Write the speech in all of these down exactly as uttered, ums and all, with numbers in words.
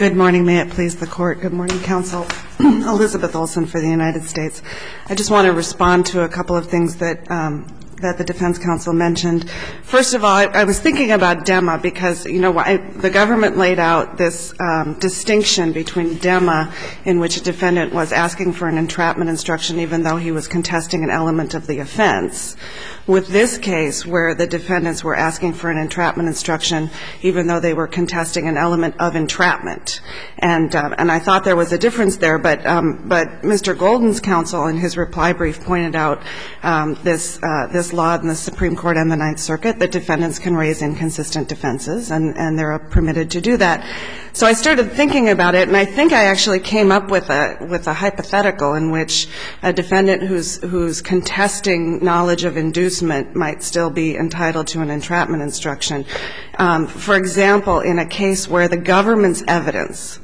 Good morning. May it please the Court. Good morning, Counsel. Elizabeth Olsen for the United States. I just want to respond to a couple of things that um, that the defense counsel mentioned. First of all, I, I was thinking about DEMA because, you know, I, the government laid out this um, distinction between DEMA, in which a defendant was asking for an entrapment instruction even though he was contesting an element of the offense, with this case where the defendants were asking for an entrapment instruction even though they were contesting an element of entrapment. And uh, and I thought there was a difference there, but um, but Mister Golden's counsel in his reply brief pointed out um, this uh, this law in the Supreme Court and the Ninth Circuit that defendants can raise inconsistent defenses, and, and they're permitted to do that. So I started thinking about it, and I think I actually came up with a with a hypothetical in which a defendant who's who's contesting knowledge of inducement might still be entitled to an entrapment instruction. Um, for example, in a case where the government's evidence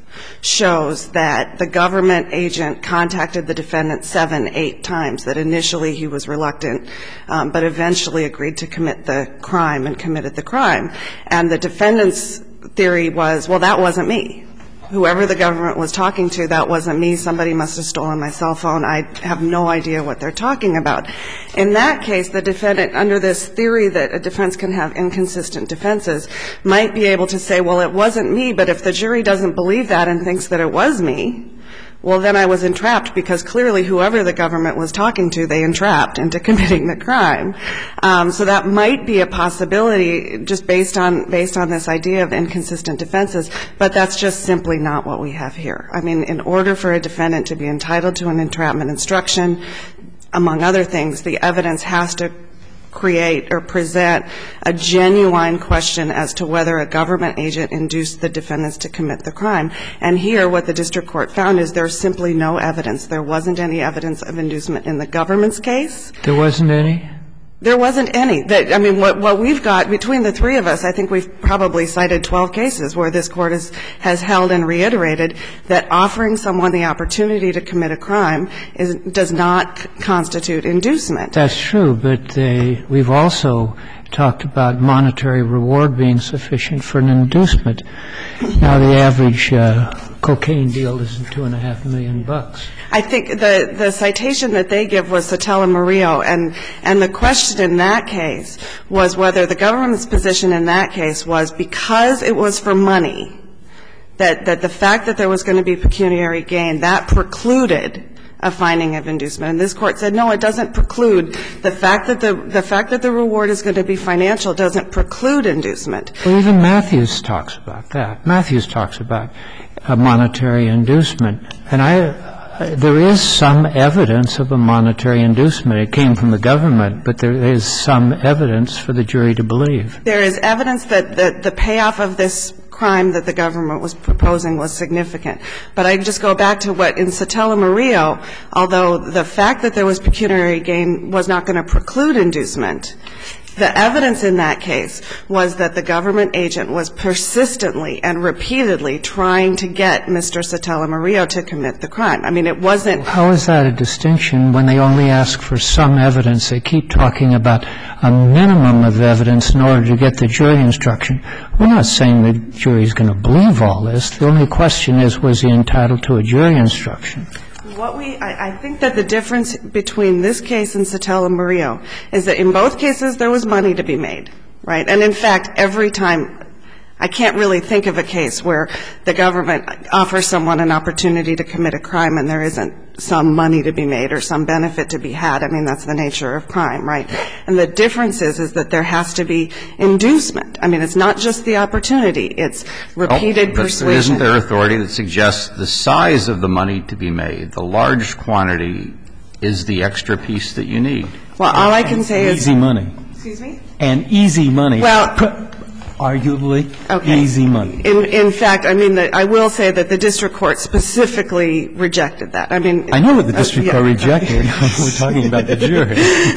shows that the government agent contacted the defendant seven, eight times, that initially he was reluctant, um, but eventually agreed to commit the crime and committed the crime. And the defendant's theory was, well, that wasn't me. Whoever the government was talking to, that wasn't me. Somebody must have stolen my cell phone. I have no idea what they're talking about. In that case, the defendant, under this theory that a defense can have inconsistent defenses, might be able to say, well, it wasn't me, but if the jury doesn't believe that and thinks that it was me, well, then I was entrapped, because clearly whoever the government was talking to, they entrapped into committing the crime. Um, so that might be a possibility just based on based on this idea of inconsistent defenses, but that's just simply not what we have here. I mean, in order for a defendant to be entitled to an entrapment instruction, among other things, the evidence has to create or present a genuine question as to whether a government agent induced the defendants to commit the crime. And here, what the district court found is there's simply no evidence. There wasn't any evidence of inducement in the government's case. There wasn't any? There wasn't any. That, I mean, what, what we've got, between the three of us, I think we've probably cited twelve cases where this Court has, has held and reiterated that offering someone the opportunity to commit a crime is, does not constitute inducement. That's true, but they, we've also talked about monetary reward being sufficient for an inducement. Now, the average uh, cocaine deal is two and a half million bucks. I think the, the citation that they give was Sotelo Murillo, and, and the question in that case was whether the government's position in that case was because it was for money, that, that the fact that there was going to be pecuniary gain, that precluded a finding of inducement. And this Court said, no, it doesn't preclude. The fact that the, the fact that the reward is going to be financial doesn't preclude inducement. Well, even Matthews talks about that. Matthews talks about a monetary inducement. And I, there is some evidence of a monetary inducement. It came from the government, but there is some evidence for the jury to believe. There is evidence that the, the payoff of this crime that the government was proposing was significant. But I just go back to what in Sotelo Murillo, although the fact that there was pecuniary gain was not going to preclude inducement, the evidence in that case was that the government agent was persistently and repeatedly trying to get Mister Sotelo Murillo to commit the crime. I mean, it wasn't. How is that a distinction when they only ask for some evidence? They keep talking about a minimum of evidence in order to get the jury instruction. We're not saying the jury is going to believe all this. The only question is, was he entitled to a jury instruction? What we, I, I think that the difference between this case and Sotelo Murillo is that in both cases there was money to be made, right? And in fact, every time, I can't really think of a case where the government offers someone an opportunity to commit a crime and there isn't some money to be made or some benefit to be had. I mean, that's the nature of crime, right? And the difference is, is that there has to be inducement. I mean, it's not just the opportunity. It's repeated oh, persuasion. But isn't there authority that suggests the size of the money to be made, the large quantity, is the extra piece that you need? Well, all I can say is. Easy money. Excuse me? And easy money. Well. Arguably, okay. Easy money. In, in fact, I mean, the, I will say that the district court specifically rejected that. I mean, I know what the district uh, yeah. court rejected. We're talking about the jury.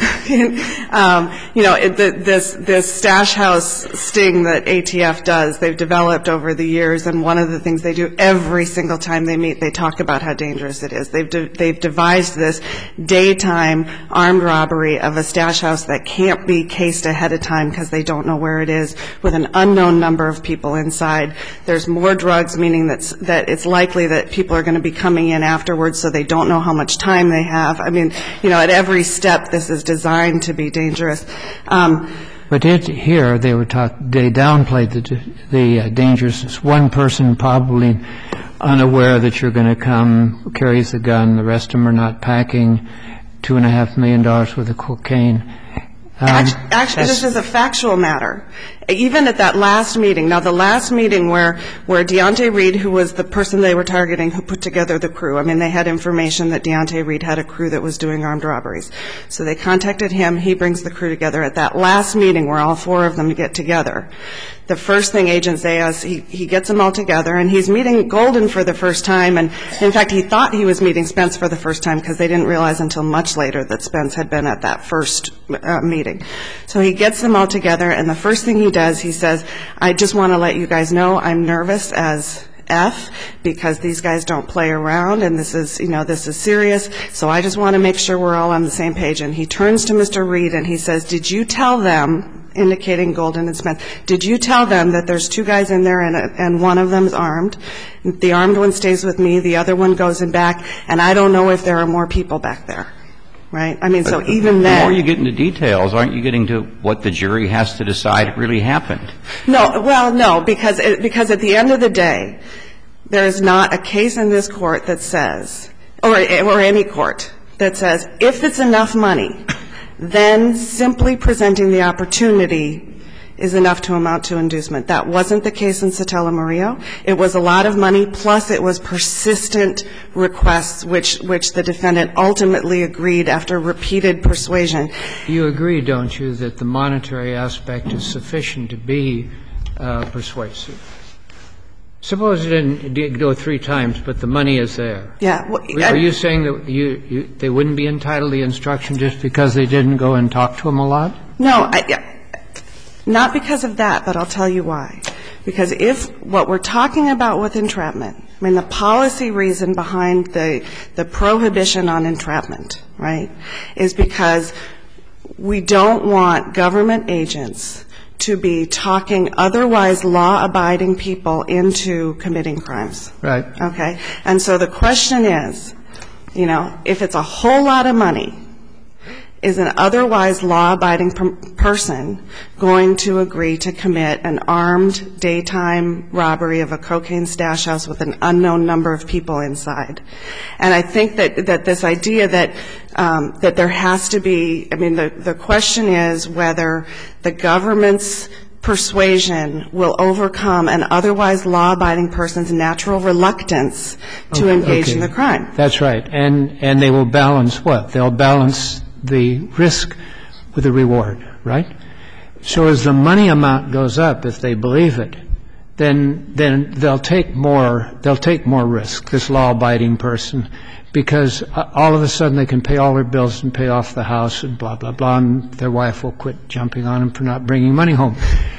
um, you know, it, the, this this stash house sting that A T F does, they've developed over the years, and one of the things they do every single time they meet, they talk about how dangerous it is. They've de- they've devised this daytime armed robbery of a stash house that can't be cased ahead of time because they don't know where it is, with an unknown number of people inside. There's more drugs, meaning that's, that it's likely that people are going to be coming in afterwards, so they don't know how much time they have. I mean, you know, at every step, this is designed to be dangerous. Um, But it, here, they were talk, they downplayed the, the uh, dangerousness. One person probably unaware that you're going to come, carries a gun, the rest of them are not packing two and a half million dollars worth of cocaine. Um, actually, actually this is a factual matter. Even at that last meeting, now the last meeting where, where Deontay Reed, who was the person they were targeting, who put together the crew, I mean, they had information that Deontay Reed had a crew that was doing armed robberies. So they contacted him. He brings the crew together. At that last meeting where all four of them get together, the first thing Agent Zayas, he, he gets them all together, and he's meeting Golden for the first time. And in fact, he thought he was meeting Spence for the first time because they didn't realize until much later that Spence had been at that first uh, meeting. So he gets them all together, and the first thing he does, he says, I just want to let you guys know I'm nervous as F because these guys don't play around, and this is, you know, this is serious, so I just want to make sure we're all on the same page. And he turns to Mister Reed and he says, did you tell them, indicating Golden and Spence, did you tell them that there's two guys in there and, and one of them is armed? The armed one stays with me, the other one goes in back, and I don't know if there are more people back there. Right? I mean, so even then... The more you get into details, aren't you getting to what the jury has to decide really happened? No, well, no, because it, because at the end of the day, there is not a case in this court that says, or, or any court, that says if it's enough money, then simply presenting the opportunity is enough to amount to inducement. That wasn't the case in Sotelo Murillo. It was a lot of money, plus it was persistent requests, which, which the defendant ultimately agreed after repeated persuasion. You agree, don't you, that the monetary aspect is sufficient to be uh, persuasive? Suppose it didn't go three times, but the money is there. Yeah. Well, Are you saying that you, you, they wouldn't be entitled to the instruction just because they didn't go and talk to him a lot? No, I, yeah. Not because of that, but I'll tell you why. Because if what we're talking about with entrapment, I mean, the policy reason behind the, the prohibition on entrapment, right, is because we don't want government agents to be talking otherwise law-abiding people into committing crimes. Right. Okay? And so the question is, you know, if it's a whole lot of money, is an otherwise law-abiding per- person going to agree to commit an armed daytime robbery of a cocaine stash house with an unknown number of people inside? And I think that, that this idea that um, that there has to be, I mean, the, the question is whether the government's persuasion will overcome an otherwise law-abiding person's natural reluctance to Okay, engage okay. in the crime. That's right. And, and they will balance what? They'll balance the risk with the reward, right? So as the money amount goes up, if they believe it, then then they'll take more they'll take more risk, this law-abiding person, because all of a sudden they can pay all their bills and pay off the house and blah, blah, blah, and their wife will quit jumping on them for not bringing money home.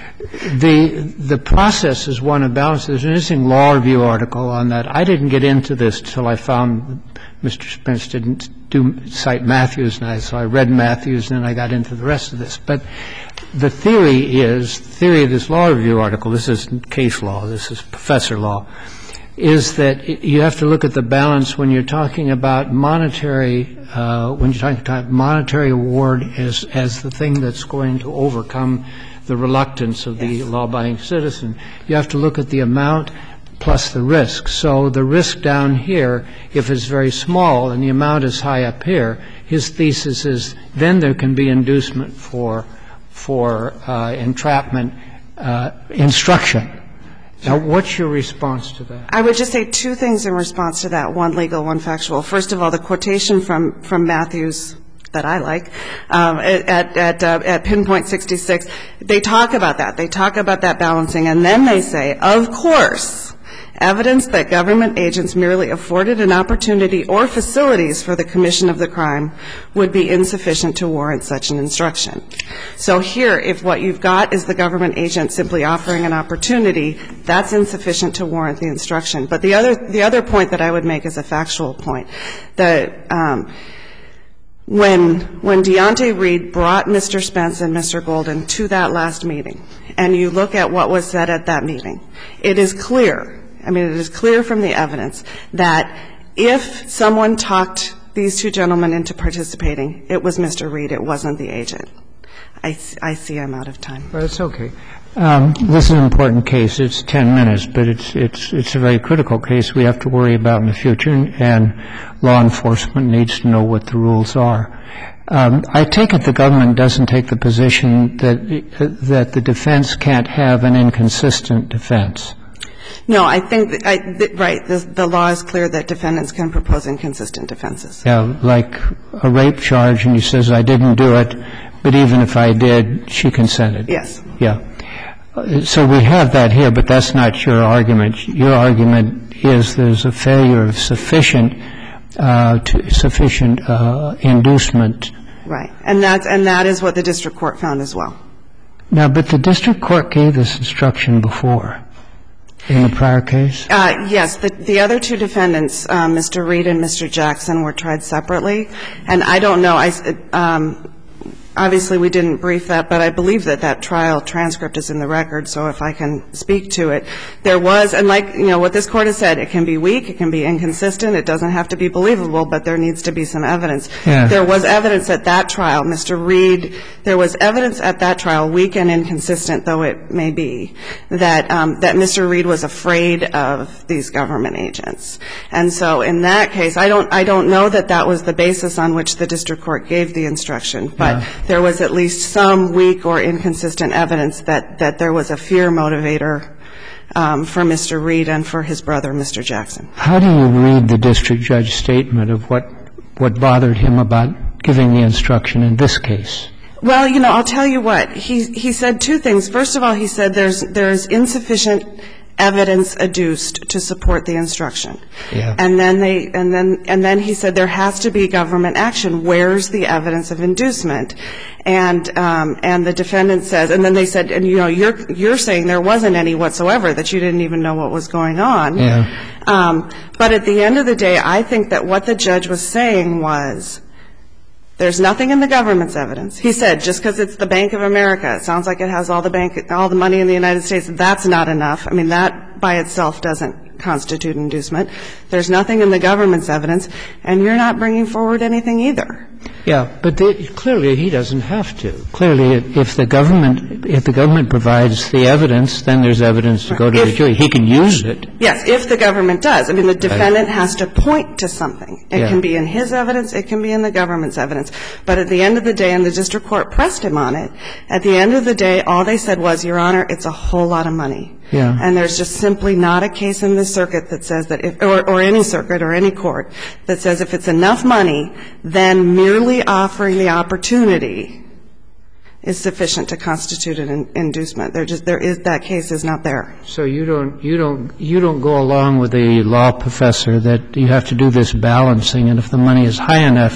The the process is one of balance. There's an interesting law review article on that. I didn't get into this till I found Mister Spence didn't do cite Matthews, and I, so I read Matthews, and then I got into the rest of this. But the theory is, theory of this law review article, this isn't case law, this is professor law, is that you have to look at the balance when you're talking about monetary, uh, when you're talking about monetary award as, as the thing that's going to overcome the reluctance of the yes. law-abiding citizen. You have to look at the amount plus the risk. So the risk down here, if it's very small and the amount is high up here, his thesis is then there can be inducement for for uh, entrapment uh, instruction. Now, what's your response to that? I would just say two things in response to that, one legal, one factual. First of all, the quotation from, from Matthews that I like, um, at, at, uh, at pinpoint sixty-six, they talk about that. They talk about that balancing, and then they say, of course, evidence that government agents merely afforded an opportunity or facilities for the commission of the crime would be insufficient to warrant such an instruction. So here, if what you've got is the government agent simply offering an opportunity, that's insufficient to warrant the instruction. But the other, the other point that I would make is a factual point. The, um, When when Deontay Reed brought Mister Spence and Mister Golden to that last meeting, and you look at what was said at that meeting, it is clear, I mean, it is clear from the evidence that if someone talked these two gentlemen into participating, it was Mister Reed, it wasn't the agent. I, I see I'm out of time. Well, it's okay. Um, this is an important case. It's ten minutes, but it's it's it's a very critical case we have to worry about in the future, and law enforcement needs to know what the rules are. Um, I take it the government doesn't take the position that uh, that the defense can't have an inconsistent defense. No, I think that I, th- right. The, the law is clear that defendants can propose inconsistent defenses. Yeah, like a rape charge, and he says I didn't do it, but even if I did, she consented. Yes. Yeah. So we have that here, but that's not your argument. Your argument is there's a failure of sufficient uh, to, sufficient uh, inducement. Right, and that's and that is what the district court found as well. Now, but the district court gave this instruction before in the prior case. Uh, yes, the the other two defendants, uh, Mister Reed and Mister Jackson, were tried separately, and I don't know. I. Um, Obviously, we didn't brief that, but I believe that that trial transcript is in the record, so if I can speak to it. There was, and like, you know, what this Court has said, it can be weak, it can be inconsistent, it doesn't have to be believable, but there needs to be some evidence. Yeah. There was evidence at that trial, Mister Reed, there was evidence at that trial, weak and inconsistent though it may be, that um, that Mister Reed was afraid of these government agents. And so in that case, I don't I don't know that that was the basis on which the district court gave the instruction, but yeah. There was at least some weak or inconsistent evidence that, that there was a fear motivator um, for Mister Reed and for his brother, Mister Jackson. How do you read the district judge's statement of what, what bothered him about giving the instruction in this case? Well, you know, I'll tell you what. He, he said two things. First of all, he said there's, there's insufficient evidence adduced to support the instruction. Yeah. And then they and then and then he said there has to be government action. Where's the evidence of inducement? And um, and the defendant says, and then they said, and you know, you're you're saying there wasn't any whatsoever, that you didn't even know what was going on. Yeah. Um, but at the end of the day, I think that what the judge was saying was, there's nothing in the government's evidence. He said, just because it's the Bank of America, it sounds like it has all the bank, all the money in the United States, that's not enough. I mean, that by itself doesn't constitute inducement. There's nothing in the government's evidence, and you're not bringing forward anything either. Yeah, but they, clearly he doesn't have to. Clearly, if the government if the government provides the evidence, then there's evidence to go to if, the jury. He can use it. Yes, if the government does. I mean, the defendant right. has to point to something. It yeah. can be in his evidence. It can be in the government's evidence. But at the end of the day, and the district court pressed him on it, at the end of the day, all they said was, Your Honor, it's a whole lot of money. Yeah. And there's just simply not a case in this circuit that says that if, or, or any circuit or any court that says if it's enough money, then merely offering the opportunity is sufficient to constitute an in, inducement. There just there is that case is not there. So you don't you don't you don't go along with the law professor that you have to do this balancing, and if the money is high enough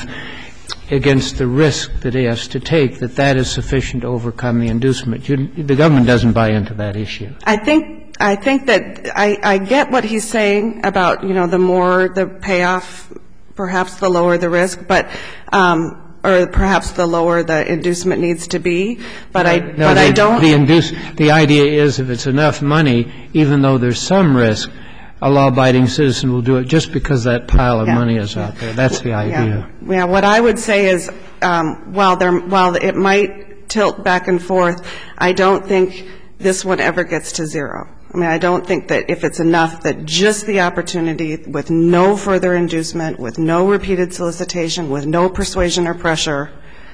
against the risk that he has to take, that that is sufficient to overcome the inducement. You, the government doesn't buy into that issue. I think I think that I, I get what he's saying about, you know, the more the payoff, perhaps the lower the risk, but um, or perhaps the lower the inducement needs to be. But no, I no, but the, I don't. The induce the idea is if it's enough money, even though there's some risk, a law-abiding citizen will do it just because that pile of yeah. money is out there. That's the idea. Yeah. yeah. What I would say is, um, while there, while it might tilt back and forth, I don't think this one ever gets to zero. I mean, I don't think that if it's enough that just the opportunity with no further inducement, with no repeated solicitation, with no persuasion or pressure,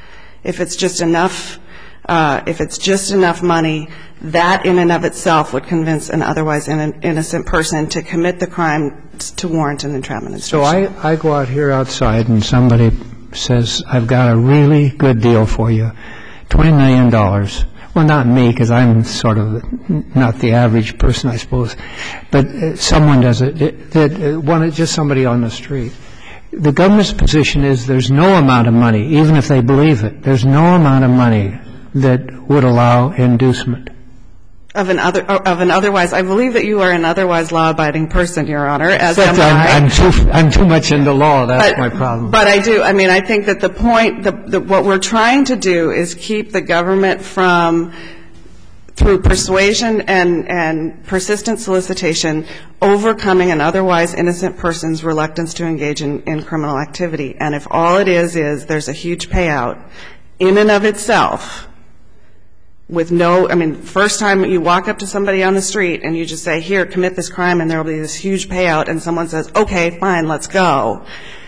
if it's just enough, uh, if it's just enough money, that in and of itself would convince an otherwise innocent person to commit the crime to warrant an entrapment instruction. So I, I go out here outside and somebody says, I've got a really good deal for you, twenty million dollars. Well, not me, because I'm sort of not the average person, I suppose. But uh, someone does it, it, it, uh, one, just somebody on the street. The government's position is there's no amount of money, even if they believe it, there's no amount of money that would allow inducement. Of an other of an otherwise, I believe that you are an otherwise law-abiding person, Your Honor. As am I. I'm, I'm too I'm too much into law. That's but, my problem. But I do. I mean, I think that the point, the, the, what we're trying to do is keep the government from, through persuasion and and persistent solicitation, overcoming an otherwise innocent person's reluctance to engage in, in criminal activity. And if all it is is there's a huge payout in and of itself, with no, I mean, first time you walk up to somebody on the street and you just say, here, commit this crime, and there will be this huge payout, and someone says, okay, fine, let's go.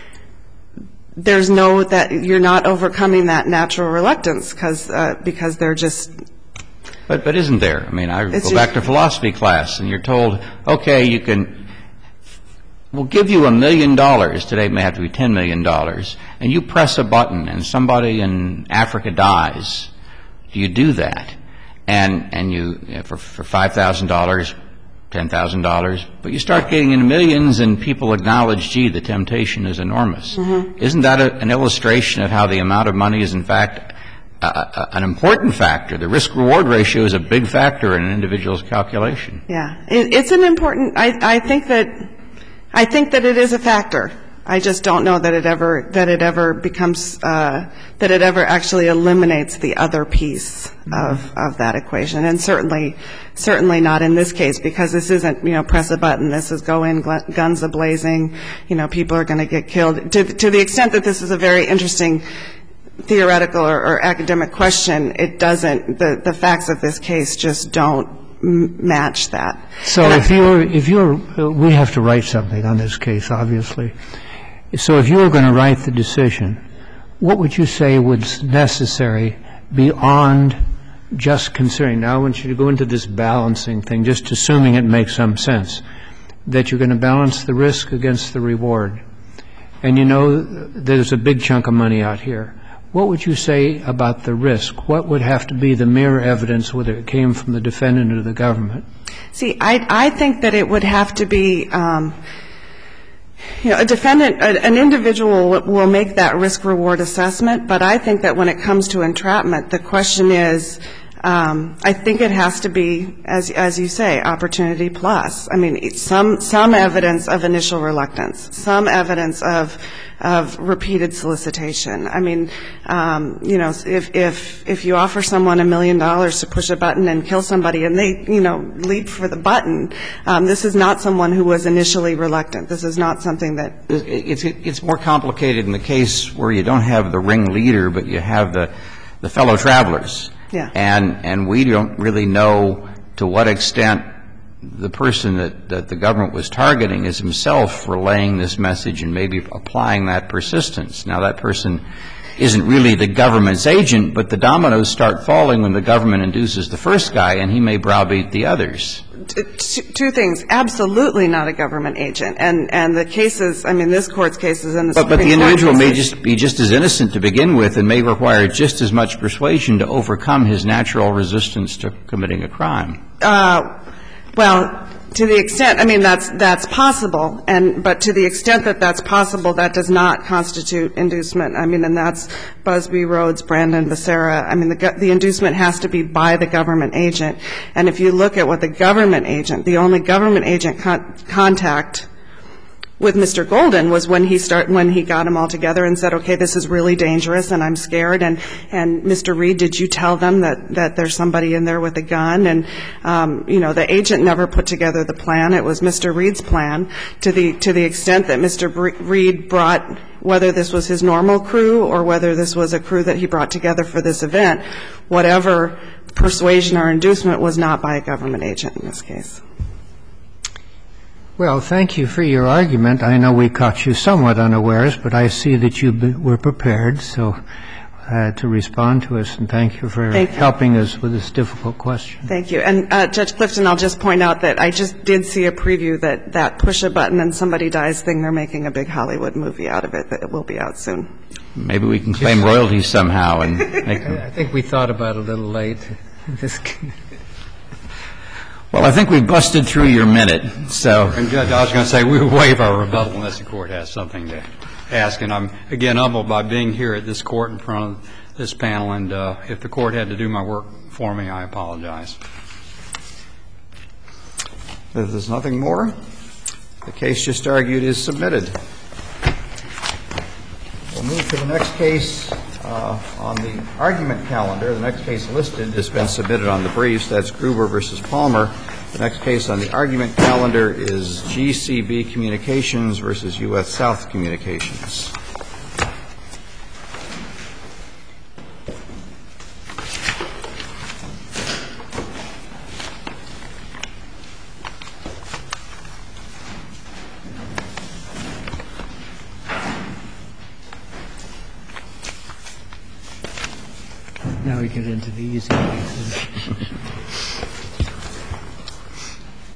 There's no, that you're not overcoming that natural reluctance because uh, because they're just. But but isn't there? I mean, I It's go back to philosophy class, and you're told, okay, you can, we'll give you a million dollars. Today it may have to be ten million dollars, and you press a button, and somebody in Africa dies. Do you do that? And and you, you know, for for five thousand dollars, ten thousand dollars, but you start getting into millions, and people acknowledge, gee, the temptation is enormous. Mm-hmm. Isn't that a, an illustration of how the amount of money is, in fact, a, a, an important factor? The risk-reward ratio is a big factor in an individual's calculation. Yeah, it, it's an important. I I think that I think that it is a factor. I just don't know that it ever that it ever becomes uh, that it ever actually eliminates the other piece mm-hmm. of of that equation, and certainly certainly not in this case, because this isn't, you know, press a button. This is go in, guns a blazing. You know, people are going to get killed. To to the extent that this is a very interesting theoretical or, or academic question, it doesn't. The the facts of this case just don't m- match that. So and if I, you're if you're uh, we have to write something on this case, obviously. So if you were going to write the decision, what would you say was necessary beyond just considering? Now I want you to go into this balancing thing, just assuming it makes some sense, that you're going to balance the risk against the reward. And you know there's a big chunk of money out here. What would you say about the risk? What would have to be the mere evidence, whether it came from the defendant or the government? See, I, I think that it would have to be um, – you know, a defendant, an individual will make that risk-reward assessment, but I think that when it comes to entrapment, the question is, um, I think it has to be, as as you say, opportunity plus. I mean, some some evidence of initial reluctance, some evidence of of repeated solicitation. I mean, um, you know, if if if you offer someone a million dollars to push a button and kill somebody, and they, you know, leap for the button, um, this is not someone who was initially reluctant. This is not something that it's it's more complicated in the case where you don't have the ringleader, but you have the the fellow travelers. Yeah. And and we don't really know to what extent the person that, that the government was targeting is himself relaying this message and maybe applying that persistence. Now, that person isn't really the government's agent, but the dominoes start falling when the government induces the first guy, and he may browbeat the others. Two things. Absolutely not a government agent. And and the cases, I mean, this Court's cases and the But, but the Supreme Court individual may cases, just be just as innocent to begin with and may require just as much persuasion to overcome his natural resistance to committing a crime. Uh, well, to the extent, I mean, that's that's possible, and but to the extent that that's possible, that does not constitute inducement. I mean, and that's Busby, Rhodes, Brandon, Becerra. I mean, the the inducement has to be by the government agent. And if you look at what the government agent, the only government agent con- contact with Mister Golden was when he start when he got them all together and said, okay, this is really dangerous and I'm scared. And, and Mister Reed, did you tell them that, that there's somebody in there with a gun? And, um, you know, the agent never put together the plan. It was Mister Reed's plan to the, to the extent that Mister Reed brought, whether this was his normal crew or whether this was a crew that he brought together for this event, whatever persuasion or inducement was not by a government agent in this case. Well, thank you for your argument. I know we caught you somewhat unawares, but I see that you be, were prepared so uh, to respond to us, and thank you for thank you. helping us with this difficult question. Thank you. And uh, Judge Clifton, I'll just point out that I just did see a preview that that push a button and somebody dies thing, they're making a big Hollywood movie out of it that it will be out soon. Maybe we can claim royalties somehow and make them. I think we thought about it a little late. Well, I think we've busted through your minute, so. And Judge, I was going to say we waive our rebuttal unless the Court has something to ask. And I'm, again, humbled by being here at this Court in front of this panel. And uh, if the Court had to do my work for me, I apologize. If there's nothing more, the case just argued is submitted. We'll move to the next case uh, on the argument calendar. The next case listed has been submitted on the briefs. That's Gruber versus Palmer. The next case on the argument calendar is G C B Communications versus U S South Communications. Now we get into the easy cases.